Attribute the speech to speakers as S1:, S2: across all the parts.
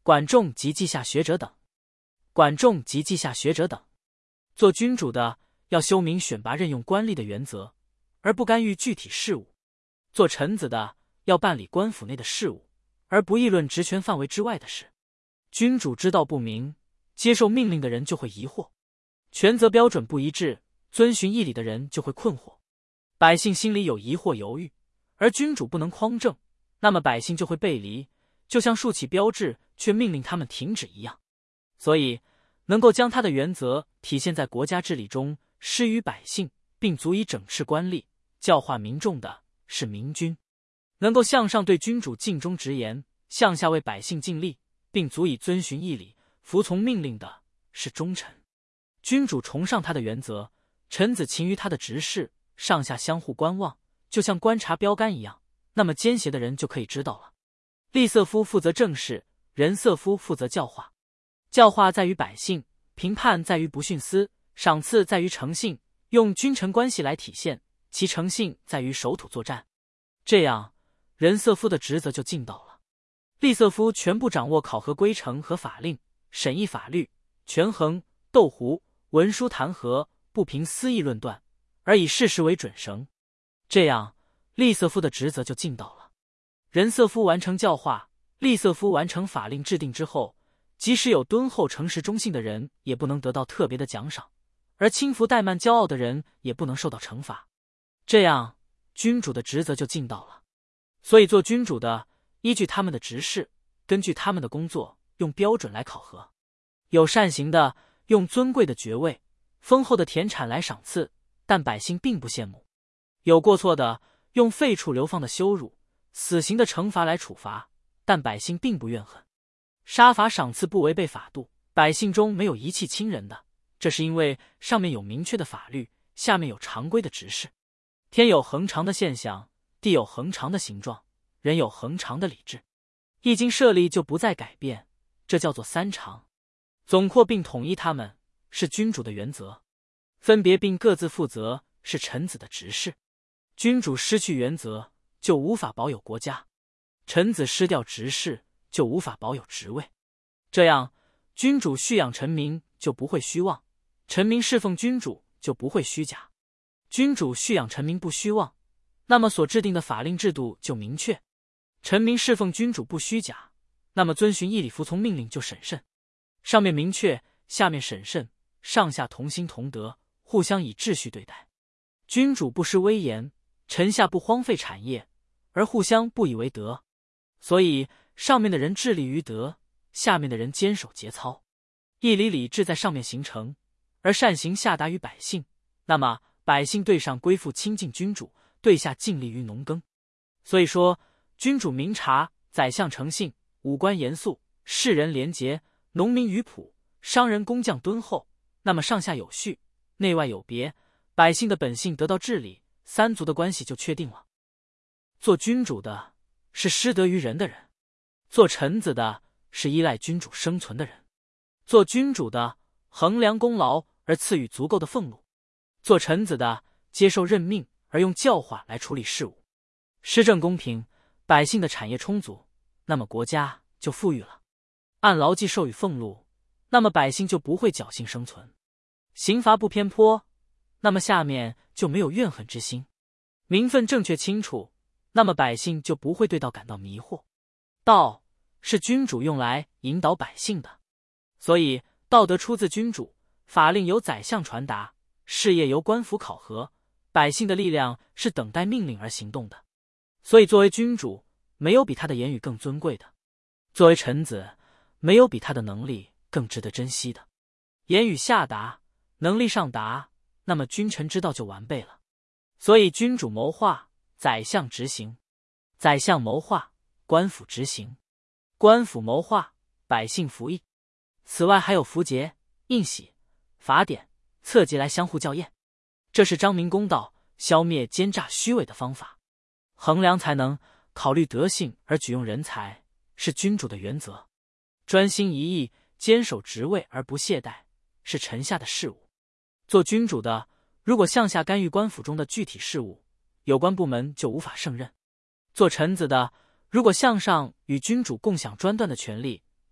S1: 管仲及稷下学者等。管仲及稷下学者等。做君主的要修明选拔任用官吏的原则，而不干预具体事务；做臣子的要办理官府内的事务，而不议论职权范围之外的事。君主之道不明，接受命令的人就会疑惑；权责标准不一致，遵循义理的人就会困惑。百姓心里有疑惑犹豫，而君主不能匡正，那么百姓就会背离，就像竖起标志却命令他们停止一样。所以能够将他的原则体现在国家治理中，施于百姓，并足以整治官吏、教化民众的是明君；能够向上对君主尽忠直言，向下为百姓尽力，并足以遵循义理、服从命令的是忠臣。君主崇尚他的原则，臣子勤于他的执事，上下相互观望，就像观察标杆一样，那么奸邪的人就可以知道了。吏色夫负责政事，人色夫负责教化。教化在于百姓，评判在于不徇私，赏赐在于诚信，用君臣关系来体现，其诚信在于守土作战。这样，人色夫的职责就尽到了。吏色夫全部掌握考核规程和法令，审议法律，权衡、斗胡、文书弹劾，不凭私意论断，而以事实为准绳。这样，吏色夫的职责就尽到了。人色夫完成教化，吏色夫完成法令制定之后，即使有敦厚诚实忠信的人，也不能得到特别的奖赏，而轻浮怠慢骄傲的人也不能受到惩罚。这样，君主的职责就尽到了。所以做君主的依据他们的职事，根据他们的工作，用标准来考核。有善行的用尊贵的爵位、丰厚的田产来赏赐，但百姓并不羡慕；有过错的用废黜流放的羞辱、死刑的惩罚来处罚，但百姓并不怨恨。杀伐赏赐不违背法度，百姓中没有遗弃亲人的，这是因为上面有明确的法律，下面有常规的执事。天有恒常的现象，地有恒常的形状，人有恒常的理智。一经设立就不再改变，这叫做三常。总括并统一它们，是君主的原则；分别并各自负责，是臣子的职事。君主失去原则，就无法保有国家；臣子失掉职事，就无法保有职位。这样，君主蓄养臣民，就不会虚妄；臣民侍奉君主，就不会虚假。君主蓄养臣民不虚妄，那么所制定的法令制度就明确；臣民侍奉君主不虚假，那么遵循义理服从命令就审慎。上面明确，下面审慎，上下同心同德，互相以秩序对待。君主不失威严，臣下不荒废产业，而互相不以为德。所以上面的人致力于德，下面的人坚守节操。义理礼制在上面形成，而善行下达于百姓，那么百姓对上归附亲近君主，对下尽力于农耕。所以说，君主明察，宰相诚信，武官严肃，士人廉洁，农民于朴，商人工匠敦厚，那么上下有序，内外有别，百姓的本性得到治理，三足的关系就确定了。做君主的是失德于人的人，做臣子的是依赖君主生存的人。做君主的衡量功劳而赐予足够的俸禄，做臣子的接受任命而用教化来处理事务。施政公平，百姓的产业充足，那么国家就富裕了；按劳计授予俸禄，那么百姓就不会侥幸生存；刑罚不偏颇，那么下面就没有怨恨之心；名分正确清楚，那么百姓就不会对道感到迷惑。道是君主用来引导百姓的，所以道德出自君主，法令由宰相传达，事业由官府考核，百姓的力量是等待命令而行动的。所以作为君主，没有比他的言语更尊贵的；作为臣子，没有比他的能力更值得珍惜的。言语下达，能力上达，那么君臣之道就完备了。所以君主谋划，宰相执行；宰相谋划，官府执行；官府谋划，百姓服役。此外还有符节、印玺、法典、册籍来相互校验，这是彰明公道、消灭奸诈虚伪的方法。衡量才能，考虑德性而举用人才，是君主的原则。专心一意，坚守职位而不懈怠，是臣下的事务。做君主的，如果向下干预官府中的具体事务，有关部门就无法胜任；做臣子的，如果向上与君主共享专断的权利，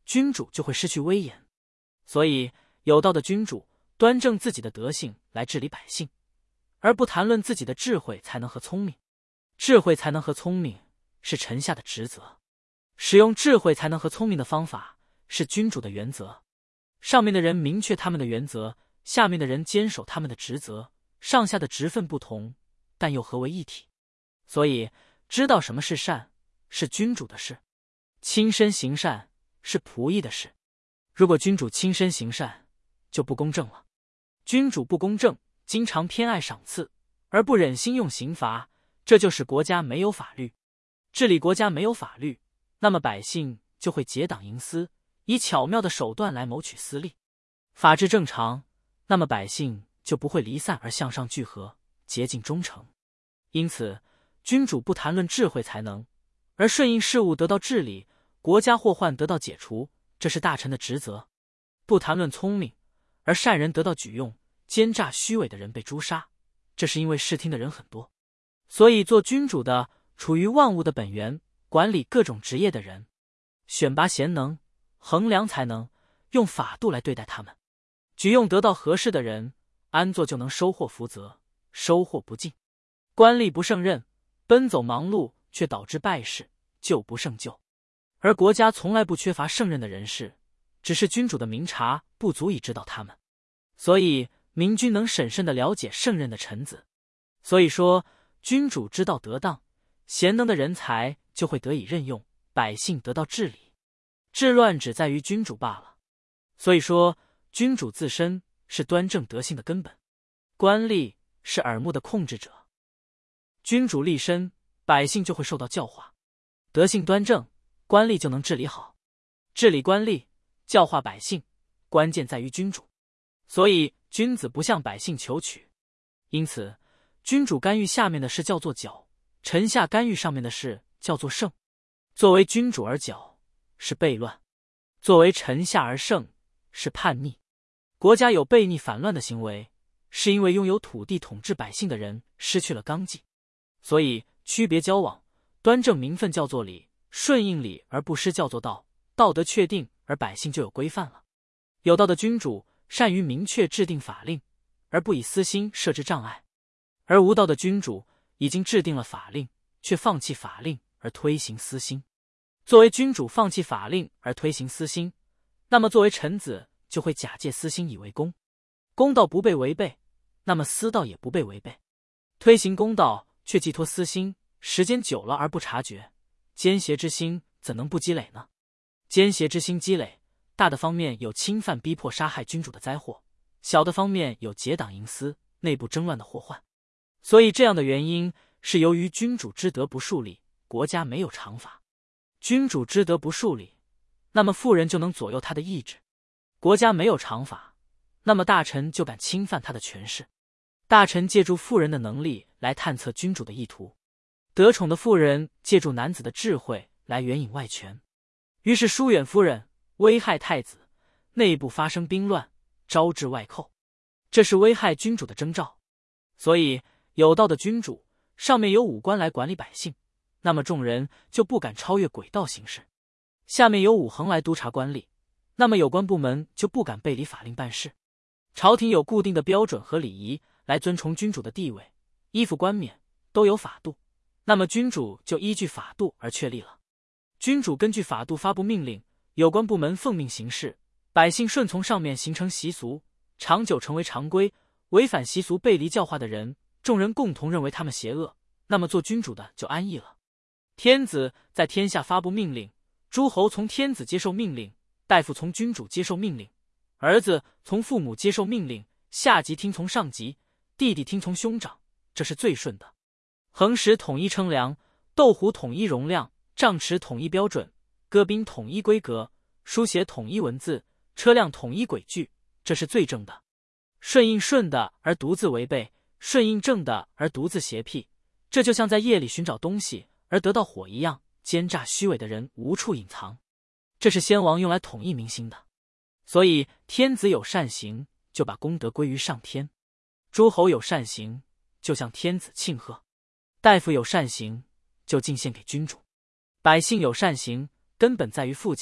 S1: 君主就会失去威严。所以有道的君主端正自己的德性来治理百姓，而不谈论自己的智慧才能和聪明。智慧才能和聪明是臣下的职责，使用智慧才能和聪明的方法是君主的原则。上面的人明确他们的原则，下面的人坚守他们的职责，上下的职分不同，但又合为一体。所以知道什么是善是君主的事，亲身行善是仆役的事。如果君主亲身行善，就不公正了。君主不公正，经常偏爱赏赐，而不忍心用刑罚，这就使国家没有法律。治理国家没有法律，那么百姓就会结党营私，以巧妙的手段来谋取私利。法治正常，那么百姓就不会离散而向上聚合，竭尽忠诚。因此君主不谈论智慧才能，而顺应事物得到治理，国家祸患得到解除，这是大臣的职责。不谈论聪明，而善人得到举用，奸诈虚伪的人被诛杀，这是因为视听的人很多。所以做君主的处于万物的本源，管理各种职业的人，选拔贤能，衡量才能，用法度来对待他们。举用得到合适的人，安坐就能收获福泽，收获不尽。官吏不胜任，奔走忙碌，却导致败事，救不胜救。而国家从来不缺乏胜任的人士，只是君主的明察不足以知道他们。所以明君能审慎地了解胜任的臣子。所以说君主之道得当，贤能的人才就会得以任用，百姓得到治理。治乱只在于君主罢了。所以说君主自身是端正德性的根本，官吏是耳目的控制者。君主立身，百姓就会受到教化。德性端正，官吏就能治理好。治理官吏，教化百姓，关键在于君主。所以君子不向百姓求取。因此君主干预下面的事叫做矫，臣下干预上面的事叫做圣。作为君主而矫是悖乱，作为臣下而圣是叛逆。国家有悖逆反乱的行为，是因为拥有土地统治百姓的人失去了纲纪。所以区别交往，端正名分叫做礼，顺应礼而不失叫做道，道德确定而百姓就有规范了。有道的君主善于明确制定法令，而不以私心设置障碍。而无道的君主已经制定了法令，却放弃法令而推行私心。作为君主放弃法令而推行私心，那么作为臣子就会假借私心以为公。公道不被违背，那么私道也不被违背。推行公道却寄托私心，时间久了而不察觉，奸邪之心怎能不积累呢？奸邪之心积累，大的方面有侵犯逼迫杀害君主的灾祸，小的方面有结党营私内部争乱的祸患。所以这样的原因是由于君主之德不树立，国家没有常法。君主之德不树立，那么妇人就能左右他的意志。国家没有常法，那么大臣就敢侵犯他的权势。大臣借助妇人的能力来探测君主的意图，得宠的妇人借助男子的智慧来援引外权。于是疏远夫人，危害太子，内部发生兵乱，招致外寇，这是危害君主的征兆。所以有道的君主上面有武官来管理百姓，那么众人就不敢超越轨道行事。下面有武衡来督察官吏，那么有关部门就不敢背离法令办事。朝廷有固定的标准和礼仪来尊崇君主的地位，衣服冠冕都有法度，那么君主就依据法度而确立了。君主根据法度发布命令，有关部门奉命行事，百姓顺从上面形成习俗，长久成为常规。违反习俗背离教化的人，众人共同认为他们邪恶，那么做君主的就安逸了。天子在天下发布命令，诸侯从天子接受命令，大夫从君主接受命令，儿子从父母接受命令，下级听从上级，弟弟听从兄长，这是最顺的。衡石统一称量，斗斛统一容量，丈尺统一标准，戈宾统一规格，书写统一文字，车辆统一轨距，这是最正的。顺应顺的而独自违背，顺应正的而独自邪僻，这就像在夜里寻找东西而得到火一样，奸诈虚伪的人无处隐藏。这是先王用来统一民心的。所以天子有善行，就把功德归于上天；诸侯有善行，就向天子庆贺；大夫有善行，就进献给君主；百姓有善行，根本在于父亲；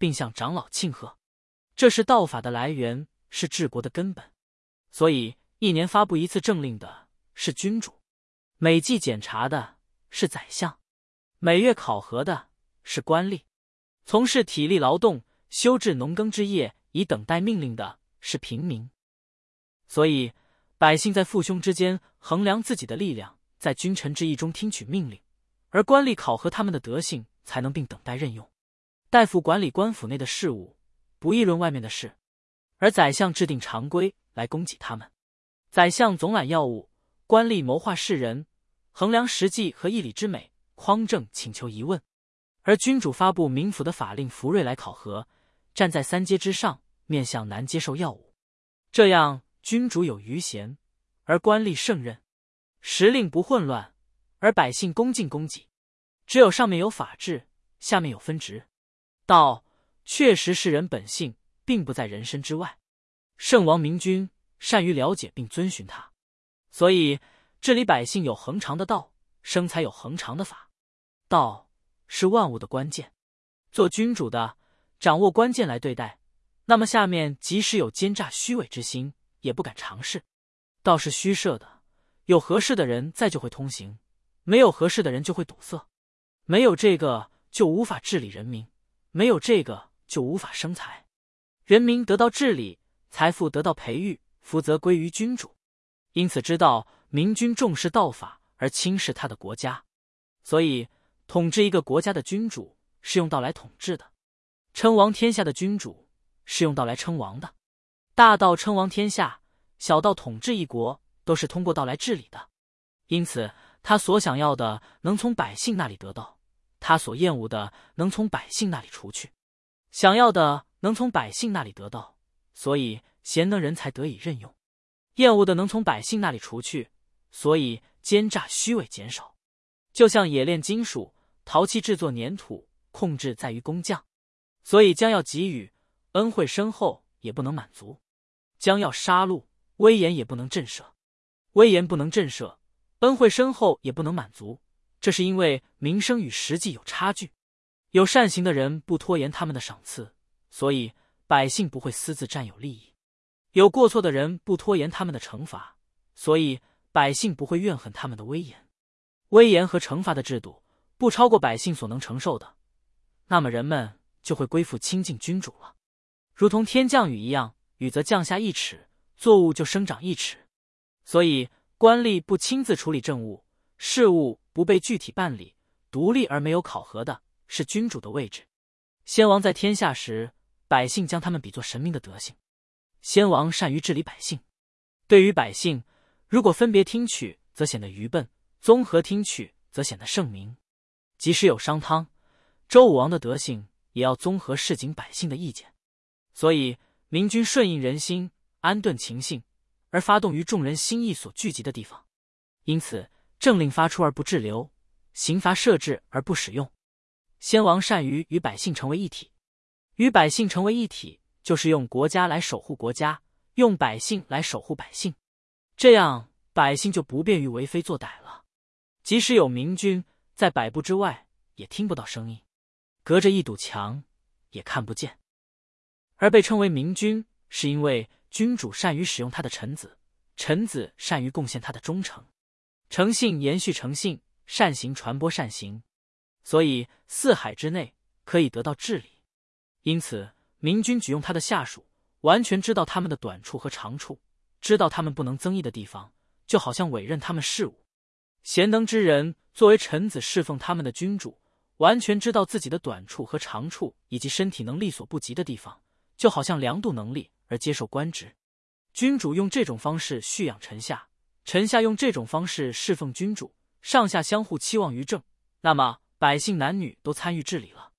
S1: 并向长老庆贺。这是道法的来源，是治国的根本。所以1年发布一次政令的是君主，每季检查的是宰相，每月考核的是官吏，从事体力劳动、修治农耕之业以等待命令的是平民。所以百姓在父兄之间衡量自己的力量，在君臣之义中听取命令，而官吏考核他们的德性，才能并等待任用。大夫管理官府内的事务，不议论外面的事，而宰相制定常规来供给他们。宰相总揽要务，官吏谋划世人，衡量实际和义理之美，匡正请求疑问。而君主发布民府的法令福瑞来考核，站在3阶之上，面向南接受要务。这样君主有余贤，而官吏胜任，时令不混乱，而百姓恭敬供给。只有上面有法治，下面有分职。道确实是人本性，并不在人身之外。圣王明君善于了解并遵循它，所以治理百姓有恒长的道，生财有恒长的法。道是万物的关键，做君主的掌握关键来对待，那么下面即使有奸诈虚伪之心，也不敢尝试。道是虚设的，有合适的人在就会通行，没有合适的人就会堵塞。没有这个就无法治理人民，没有这个就无法生财。人民得到治理，财富得到培育，福泽归于君主。因此知道明君重视道法而轻视他的国家，所以统治一个国家的君主是用道来统治的，称王天下的君主是用道来称王的。大道称王天下，小道统治一国，都是通过道来治理的。因此他所想要的能从百姓那里得到，他所厌恶的能从百姓那里除去，想要的能从百姓那里得到，所以贤能人才得以任用；厌恶的能从百姓那里除去，所以奸诈虚伪减少。就像冶炼金属、陶器制作粘土，控制在于工匠，所以将要给予恩惠深厚也不能满足，将要杀戮威严也不能震慑，威严不能震慑，恩惠深厚也不能满足。这是因为名声与实际有差距，有善行的人不拖延他们的赏赐，所以百姓不会私自占有利益；有过错的人不拖延他们的惩罚，所以百姓不会怨恨他们的威严。威严和惩罚的制度不超过百姓所能承受的，那么人们就会归附亲近君主了。如同天降雨一样，雨则降下1尺，作物就生长1尺。所以官吏不亲自处理政务，事务不被具体办理，独立而没有考核的，是君主的位置。先王在天下时，百姓将他们比作神明的德行。先王善于治理百姓，对于百姓，如果分别听取，则显得愚笨；综合听取，则显得圣明。即使有商汤、周武王的德性，也要综合市井百姓的意见。所以明君顺应人心，安顿情性，而发动于众人心意所聚集的地方。因此政令发出而不滞留，刑罚设置而不使用。先王善于与百姓成为一体，与百姓成为一体，就是用国家来守护国家，用百姓来守护百姓，这样百姓就不便于为非作歹了。即使有明君，在100步之外也听不到声音，隔着一堵墙也看不见。而被称为明君，是因为君主善于使用他的臣子，臣子善于贡献他的忠诚，诚信延续诚信，善行传播善行，所以4海之内可以得到治理。因此明君举用他的下属，完全知道他们的短处和长处，知道他们不能增益的地方，就好像委任他们事务。贤能之人作为臣子侍奉他们的君主，完全知道自己的短处和长处以及身体能力所不及的地方，就好像量度能力而接受官职。君主用这种方式蓄养臣下，臣下用这种方式侍奉君主，上下相互期望于政，那么百姓男女都参与治理了。